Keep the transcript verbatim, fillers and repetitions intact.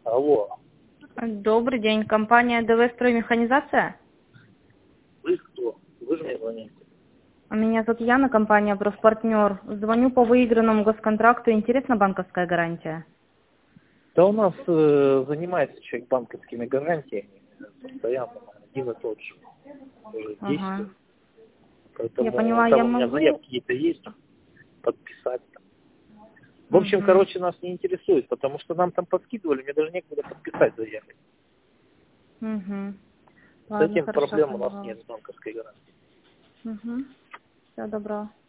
Алло. Добрый день, компания ДВ «Строймеханизация». Вы кто? Вы же мне звоните. Меня зовут Яна, компания «Профпартнер». Звоню по выигранному госконтракту. Интересна банковская гарантия? Да у нас э, занимается человек банковскими гарантиями постоянно, один и тот же. Уже десять лет. Ага. Я Поэтому поняла, там я у меня могу... заявки какие-то есть, подписать. В общем, Угу. короче, нас не интересует, потому что нам там подкидывали, мне даже некогда подписать заявки. Угу. С Ладно, этим хорошо, проблем у нас поняла. нет с банковской гарантией. Угу. Всего доброго.